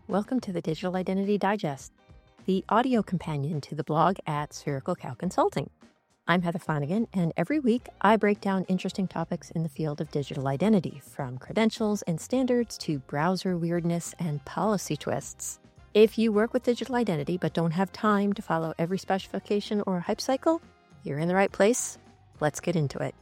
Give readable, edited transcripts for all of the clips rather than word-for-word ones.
Welcome to the Digital Identity Digest, the audio companion to the blog at Spherical Cow Consulting. I'm Heather Flanagan, and every week I break down interesting topics in the field of digital identity, from credentials and standards to browser weirdness and policy twists. If you work with digital identity but don't have time to follow every specification or hype cycle, you're in the right place. Let's get into it.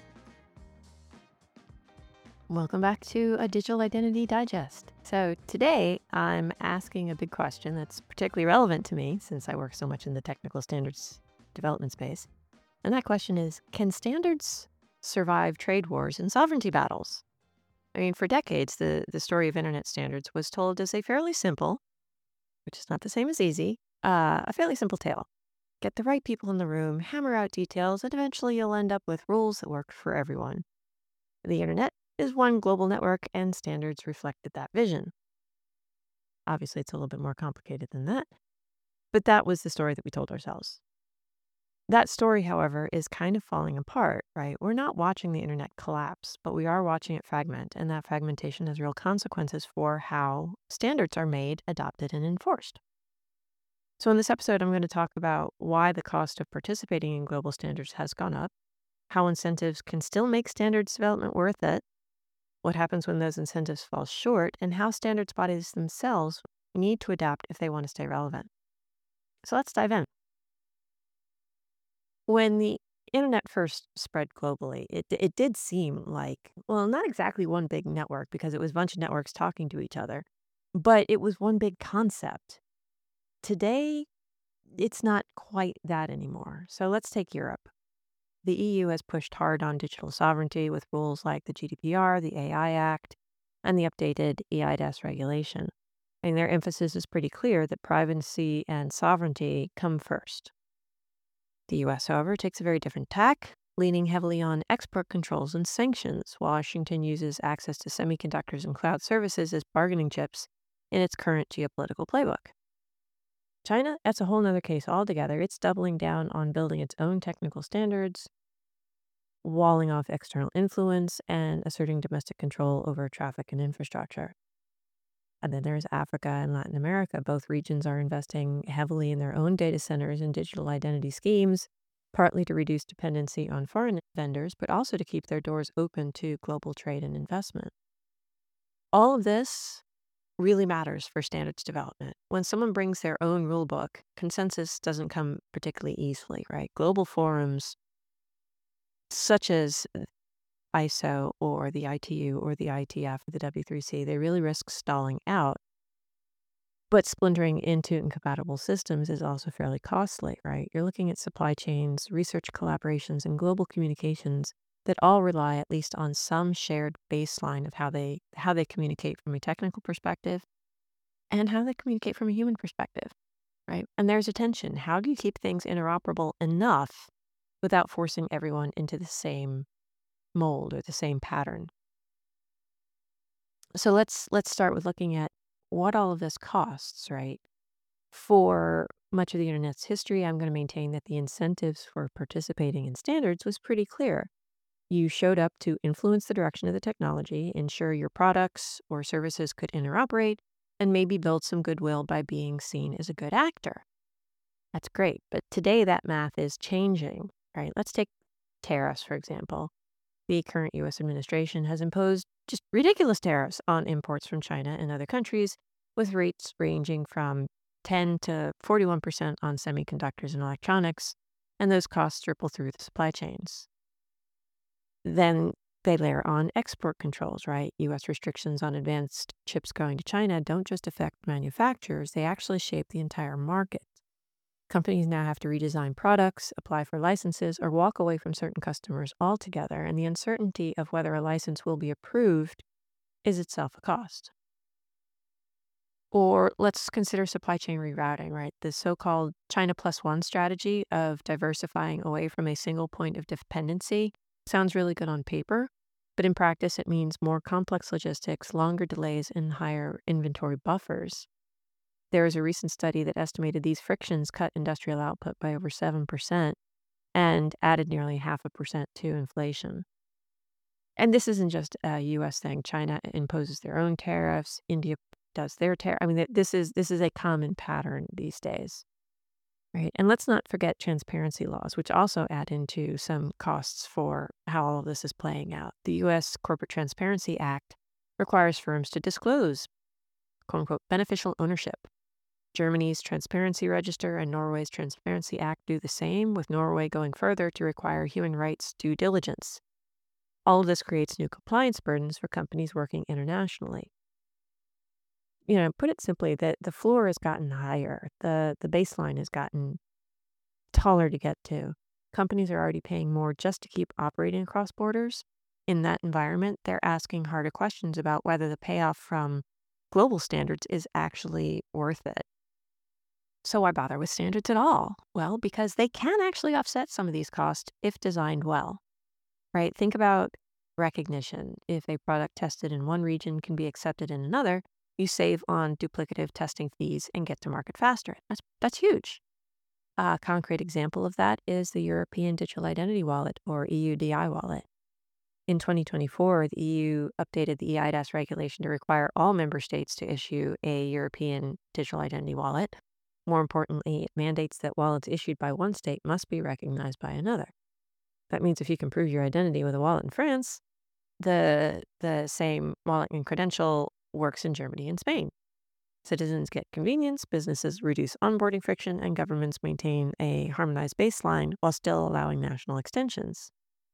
Welcome back to a Digital Identity Digest. So today I'm asking a big question that's particularly relevant to me since I work so much in the technical standards development space. And that question is, can standards survive trade wars and sovereignty battles? I mean, for decades, the story of internet standards was told as a fairly simple, which is not the same as easy, a fairly simple tale. Get the right people in the room, hammer out details, and eventually you'll end up with rules that work for everyone. The internet is one global network, and standards reflected that vision. Obviously, it's a little bit more complicated than that, but that was the story that we told ourselves. That story, however, is kind of falling apart, right? We're not watching the internet collapse, but we are watching it fragment, and that fragmentation has real consequences for how standards are made, adopted, and enforced. So in this episode, I'm going to talk about why the cost of participating in global standards has gone up, how incentives can still make standards development worth it, what happens when those incentives fall short, and how standards bodies themselves need to adapt if they want to stay relevant. So let's dive in. When the internet first spread globally, it did seem like, well, not exactly one big network because it was a bunch of networks talking to each other, but it was one big concept. Today, it's not quite that anymore. So let's take Europe. The EU has pushed hard on digital sovereignty with rules like the GDPR, the AI Act, and the updated eIDAS regulation. And their emphasis is pretty clear that privacy and sovereignty come first. The US, however, takes a very different tack, leaning heavily on export controls and sanctions. Washington uses access to semiconductors and cloud services as bargaining chips in its current geopolitical playbook. China, that's a whole other case altogether. It's doubling down on building its own technical standards, walling off external influence, and asserting domestic control over traffic and infrastructure. And then there's Africa and Latin America. Both regions are investing heavily in their own data centers and digital identity schemes, partly to reduce dependency on foreign vendors, but also to keep their doors open to global trade and investment. All of this really matters for standards development. When someone brings their own rule book, consensus doesn't come particularly easily, right? Global forums such as ISO or the ITU or the IETF or the W3C, they really risk stalling out. But splintering into incompatible systems is also fairly costly, right? You're looking at supply chains, research collaborations, and global communications that all rely at least on some shared baseline of how they communicate from a technical perspective and how they communicate from a human perspective, right? And there's a tension. How do you keep things interoperable enough without forcing everyone into the same mold or the same pattern? So let's start with looking at what all of this costs, right? For much of the internet's history, I'm going to maintain that the incentives for participating in standards was pretty clear. You showed up to influence the direction of the technology, ensure your products or services could interoperate, and maybe build some goodwill by being seen as a good actor. That's great, but today that math is changing, right? Let's take tariffs, for example. The current U.S. administration has imposed just ridiculous tariffs on imports from China and other countries, with rates ranging from 10 to 41% on semiconductors and electronics, and those costs ripple through the supply chains. Then they layer on export controls, right? U.S. restrictions on advanced chips going to China don't just affect manufacturers, they actually shape the entire market. Companies now have to redesign products, apply for licenses, or walk away from certain customers altogether, and the uncertainty of whether a license will be approved is itself a cost. Or let's consider supply chain rerouting, right? The so-called China Plus One strategy of diversifying away from a single point of dependency sounds really good on paper, but in practice it means more complex logistics, longer delays, and higher inventory buffers. There was a recent study that estimated these frictions cut industrial output by over 7% and added nearly 0.5% to inflation. And this isn't just a U.S. thing. China imposes their own tariffs. India does their tariff. I mean, this is a common pattern these days, right? And let's not forget transparency laws, which also add into some costs for how all of this is playing out. The U.S. Corporate Transparency Act requires firms to disclose quote unquote beneficial ownership. Germany's Transparency Register and Norway's Transparency Act do the same, with Norway going further to require human rights due diligence. All of this creates new compliance burdens for companies working internationally. Put it simply, that the floor has gotten higher. The baseline has gotten taller to get to. Companies are already paying more just to keep operating across borders. In that environment, they're asking harder questions about whether the payoff from global standards is actually worth it. So why bother with standards at all? Well, because they can actually offset some of these costs if designed well, right? Think about recognition. If a product tested in one region can be accepted in another, you save on duplicative testing fees and get to market faster. That's huge. A concrete example of that is the European Digital Identity Wallet, or EUDI wallet. In 2024, the EU updated the eIDAS regulation to require all member states to issue a European digital identity wallet. More importantly, it mandates that wallets issued by one state must be recognized by another. That means if you can prove your identity with a wallet in France, the same wallet and credential works in Germany and Spain. Citizens get convenience, businesses reduce onboarding friction, and governments maintain a harmonized baseline while still allowing national extensions.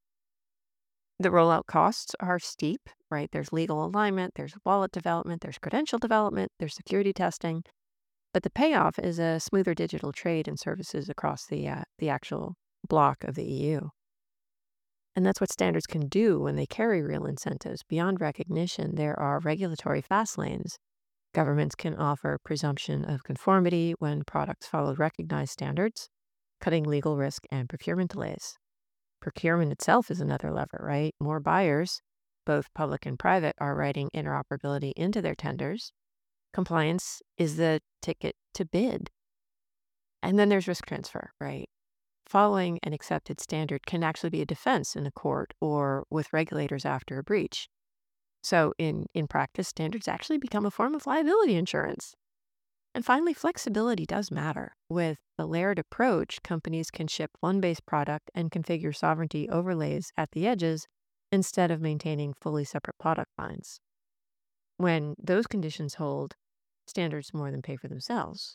The rollout costs are steep, right? There's legal alignment, there's wallet development, there's credential development, there's security testing. But the payoff is a smoother digital trade and services across the actual block of the EU. And that's what standards can do when they carry real incentives. Beyond recognition, there are regulatory fast lanes. Governments can offer presumption of conformity when products follow recognized standards, cutting legal risk and procurement delays. Procurement itself is another lever, right? More buyers, both public and private, are writing interoperability into their tenders. Compliance is the ticket to bid. And then there's risk transfer, right? Following an accepted standard can actually be a defense in a court or with regulators after a breach. So in practice, standards actually become a form of liability insurance. And finally, flexibility does matter. With the layered approach, companies can ship one base product and configure sovereignty overlays at the edges instead of maintaining fully separate product lines. When those conditions hold, standards more than pay for themselves.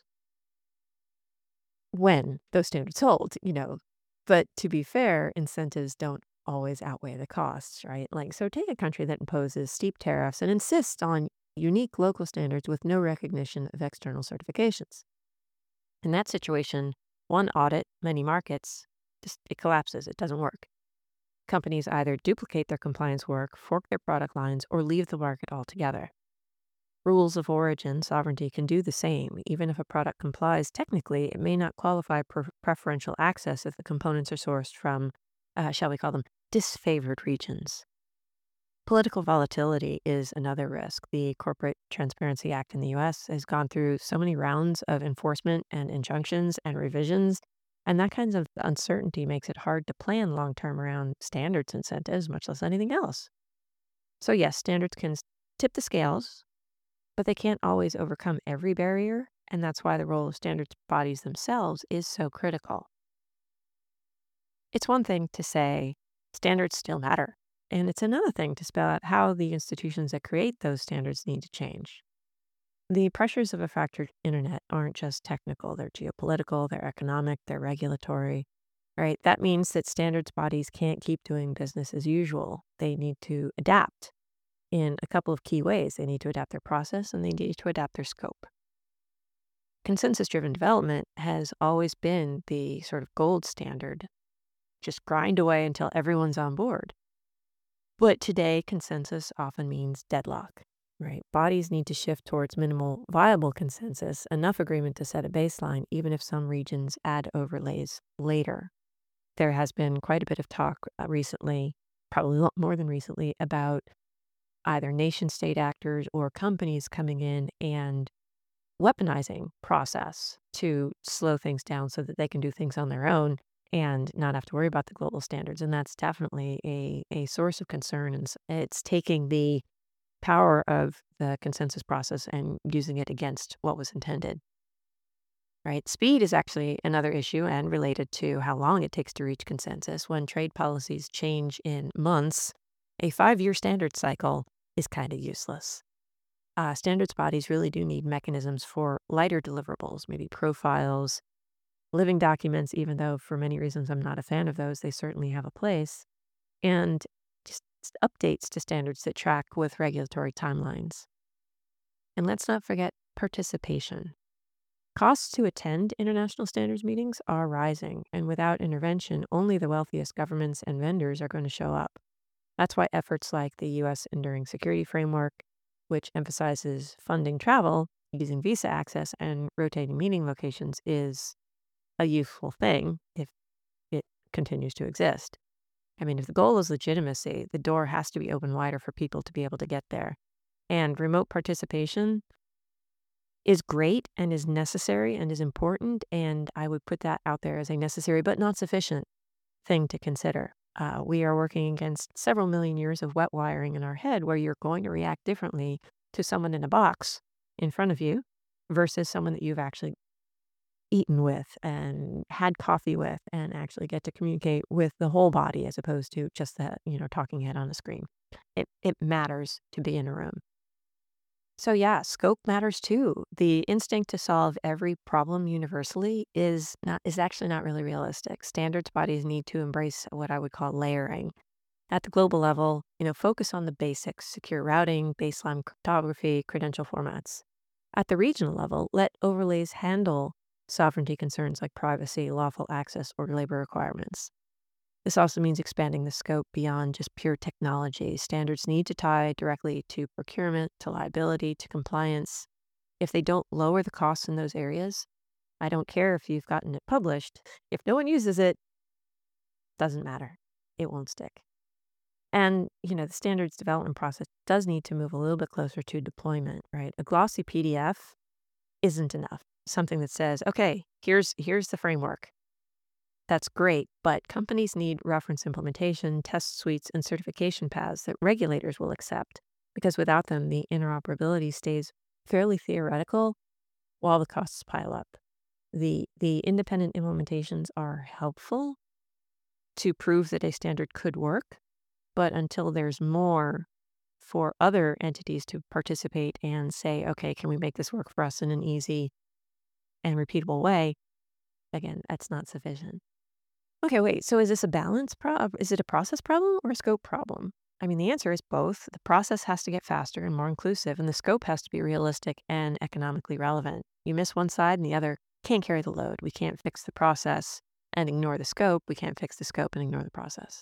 When those standards hold. But to be fair, incentives don't always outweigh the costs, right? So take a country that imposes steep tariffs and insists on unique local standards with no recognition of external certifications. In that situation, one audit, many markets, it collapses. It doesn't work. Companies either duplicate their compliance work, fork their product lines, or leave the market altogether. Rules of origin sovereignty can do the same. Even if a product complies technically, it may not qualify for preferential access if the components are sourced from, shall we call them, disfavored regions. Political volatility is another risk. The Corporate Transparency Act in the US has gone through so many rounds of enforcement and injunctions and revisions, and that kind of uncertainty makes it hard to plan long-term around standards incentives, much less anything else. So yes, standards can tip the scales, but they can't always overcome every barrier, and that's why the role of standards bodies themselves is so critical. It's one thing to say standards still matter, and it's another thing to spell out how the institutions that create those standards need to change. The pressures of a fractured internet aren't just technical, they're geopolitical, they're economic, they're regulatory, right? That means that standards bodies can't keep doing business as usual. They need to adapt in a couple of key ways. They need to adapt their process and they need to adapt their scope. Consensus-driven development has always been the sort of gold standard. Just grind away until everyone's on board. But today, consensus often means deadlock, right? Bodies need to shift towards minimal viable consensus, enough agreement to set a baseline, even if some regions add overlays later. There has been quite a bit of talk recently, probably a lot more than recently, about either nation-state actors or companies coming in and weaponizing process to slow things down so that they can do things on their own and not have to worry about the global standards. And that's definitely a source of concern. And it's taking the power of the consensus process and using it against what was intended, right? Speed is actually another issue and related to how long it takes to reach consensus. When trade policies change in months, a 5-year standard cycle is kind of useless. Standards bodies really do need mechanisms for lighter deliverables, maybe profiles, living documents, even though for many reasons I'm not a fan of those, they certainly have a place, and just updates to standards that track with regulatory timelines. And let's not forget participation. Costs to attend international standards meetings are rising, and without intervention, only the wealthiest governments and vendors are going to show up. That's why efforts like the U.S. Enduring Security Framework, which emphasizes funding travel using visa access and rotating meeting locations, is a useful thing if it continues to exist. I mean, if the goal is legitimacy, the door has to be open wider for people to be able to get there. And remote participation is great and is necessary and is important. And I would put that out there as a necessary but not sufficient thing to consider. We are working against several million years of wet wiring in our head where you're going to react differently to someone in a box in front of you versus someone that you've actually eaten with and had coffee with and actually get to communicate with the whole body as opposed to just the, talking head on a screen. It matters to be in a room. So yeah, scope matters too. The instinct to solve every problem universally is actually not really realistic. Standards bodies need to embrace what I would call layering. At the global level, focus on the basics, secure routing, baseline cryptography, credential formats. At the regional level, let overlays handle sovereignty concerns like privacy, lawful access, or labor requirements. This also means expanding the scope beyond just pure technology. Standards need to tie directly to procurement, to liability, to compliance. If they don't lower the costs in those areas, I don't care if you've gotten it published. If no one uses it, doesn't matter. It won't stick. And, the standards development process does need to move a little bit closer to deployment, right? A glossy PDF isn't enough. Something that says, okay, here's the framework. That's great, but companies need reference implementation, test suites, and certification paths that regulators will accept, because without them, the interoperability stays fairly theoretical while the costs pile up. The independent implementations are helpful to prove that a standard could work, but until there's more for other entities to participate and say, okay, can we make this work for us in an easy and repeatable way? Again, that's not sufficient. Okay, wait. So is this a balance problem? Is it a process problem or a scope problem? I mean, the answer is both. The process has to get faster and more inclusive, and the scope has to be realistic and economically relevant. You miss one side and the other can't carry the load. We can't fix the process and ignore the scope. We can't fix the scope and ignore the process.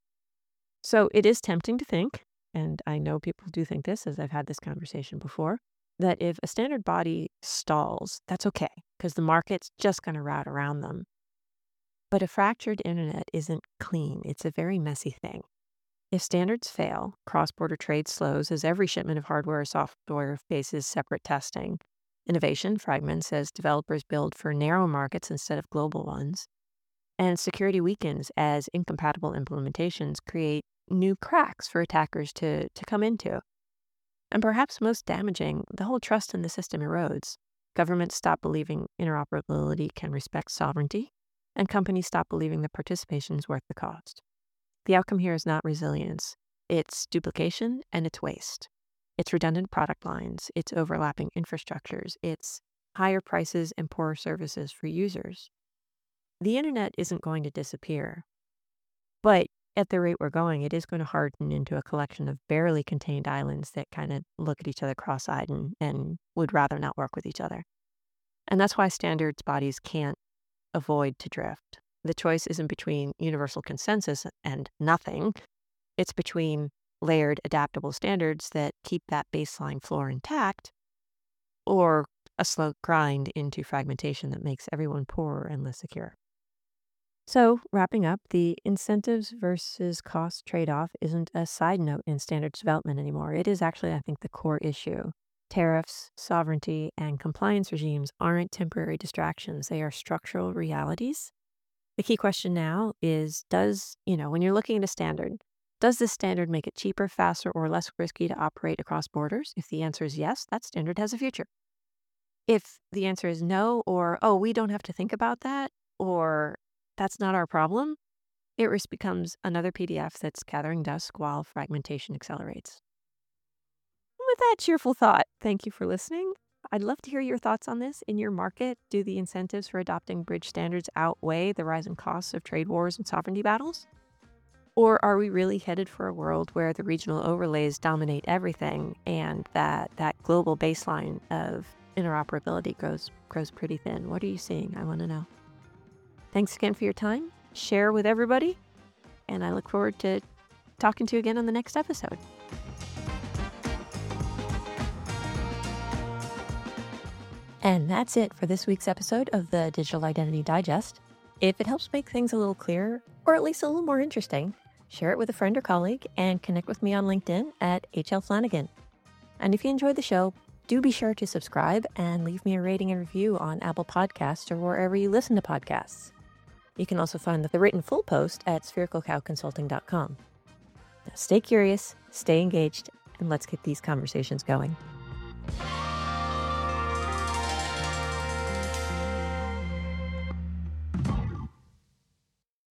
So it is tempting to think, and I know people do think this, as I've had this conversation before, that if a standard body stalls, that's okay, because the market's just going to route around them. But a fractured internet isn't clean. It's a very messy thing. If standards fail, cross-border trade slows as every shipment of hardware or software faces separate testing. Innovation fragments as developers build for narrow markets instead of global ones. And security weakens as incompatible implementations create new cracks for attackers to come into. And perhaps most damaging, the whole trust in the system erodes. Governments stop believing interoperability can respect sovereignty, and companies stop believing that participation is worth the cost. The outcome here is not resilience. It's duplication and it's waste. It's redundant product lines. It's overlapping infrastructures. It's higher prices and poorer services for users. The internet isn't going to disappear, but at the rate we're going, it is going to harden into a collection of barely contained islands that kind of look at each other cross-eyed and would rather not work with each other. And that's why standards bodies can't avoid to drift. The choice isn't between universal consensus and nothing. It's between layered, adaptable standards that keep that baseline floor intact, or a slow grind into fragmentation that makes everyone poorer and less secure. So, wrapping up, the incentives versus cost trade off isn't a side note in standards development anymore. It is actually, I think, the core issue. Tariffs, sovereignty, and compliance regimes aren't temporary distractions, they are structural realities. The key question now is when you're looking at a standard, Does this standard make it cheaper, faster, or less risky to operate across borders? If the answer is yes, that standard has a future. If the answer is no, or, oh, we don't have to think about that, or that's not our problem, it risk becomes another PDF that's gathering dust while fragmentation accelerates. With that cheerful thought, thank you for listening. I'd love to hear your thoughts on this. In your market, do the incentives for adopting bridge standards outweigh the rising costs of trade wars and sovereignty battles? Or are we really headed for a world where the regional overlays dominate everything and that global baseline of interoperability grows pretty thin? What are you seeing? I want to know. Thanks again for your time. Share with everybody, and I look forward to talking to you again on the next episode. And that's it for this week's episode of the Digital Identity Digest. If it helps make things a little clearer, or at least a little more interesting, share it with a friend or colleague and connect with me on LinkedIn at HL Flanagan. And if you enjoyed the show, do be sure to subscribe and leave me a rating and review on Apple Podcasts or wherever you listen to podcasts. You can also find the written full post at sphericalcowconsulting.com. Now stay curious, stay engaged, and let's get these conversations going.